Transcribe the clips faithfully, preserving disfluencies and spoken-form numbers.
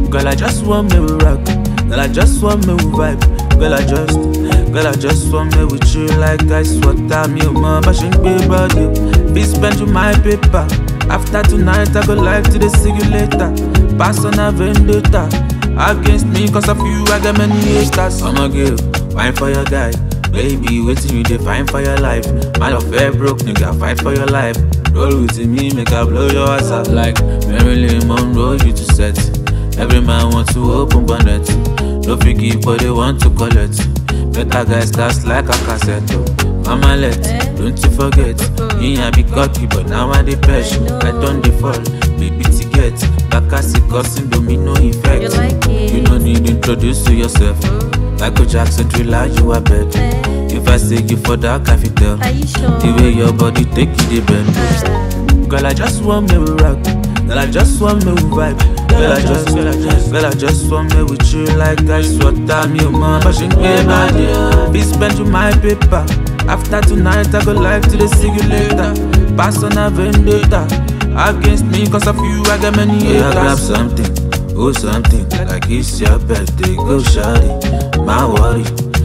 Girl, I just want me with rock. Girl, I just want me with vibe. Girl, I just, girl, I just want me with you like ice water. Me, mama, bashing body. Be spend you my paper. After tonight, I go live to the see you later. Pass on a vendetta against me, cause of you, I got many haters. I'ma give, fine for your guy. Baby, waiting you define for your life. My love fair broke, nigga, fight for your life. Roll with me, make I blow your ass out like Marilyn Monroe, you to set. Every man wants to open bonnet. No forgive, but they want to collect. Better guys, that's like a cassette. Mama let, don't you forget. Me, I be cocky, but now I dey pesh. I don't default, baby to get. Back as it causing domino effect. You don't need to introduce to yourself. Michael Jackson thriller, you are bed. If I say you for that, I fit tell. The way your body take you, the bend. Girl, I just want me with rock. Girl, I just want me with vibe. Girl, I just, girl, I just, girl, I just want me with you like ice water. Me, mama, bashing body. Be spend you my paper. After tonight, I go live to the see you later. Pass on a vendetta against me, cause of you, I got many haters. Yeah, grab something, oh something, like it's your birthday, go shawty. My worry,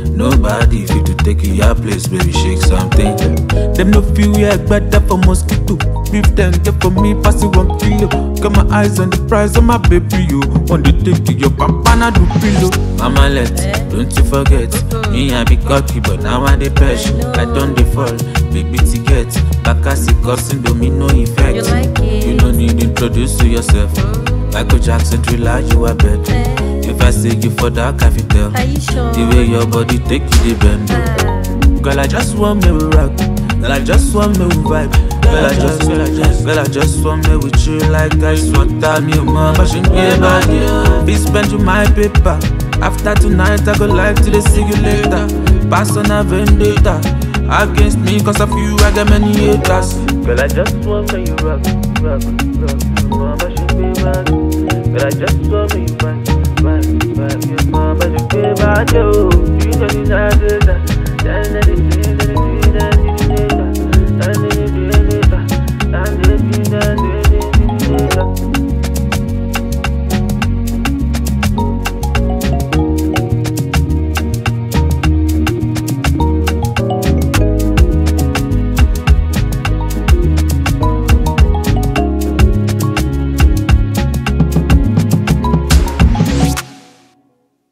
nobody fit to take you your place, baby, shake something. Them no feel yeah, better for mosquito. Beef them get for me, pass it one kilo. Got my eyes on the price of my baby, you want to take you, your papa na do pillow. Mama let, don't you forget. Me I be cocky, but now I dey pesh. I don't default, baby to get. Back as it causing domino effect. You don't need to introduce to yourself. Michael Jackson thriller, you are bed. If I say you for that, I fit tell. The way your body take you, the bend. Girl, I just want me with rock. Girl, I just want me with vibe. Girl, I just, girl, I just, girl, I just want me with you like ice water. Me, mama, bashing body. Be spend you my paper. After tonight, I go live to the see you later. Pass on a vendetta against me, cause of you, I got many haters. Girl, I just want me you rock, rock, rock. Mama, bashing body. Girl, I just want me you rock, rock, rock. Your mama, bashing body. You don't need that. I'm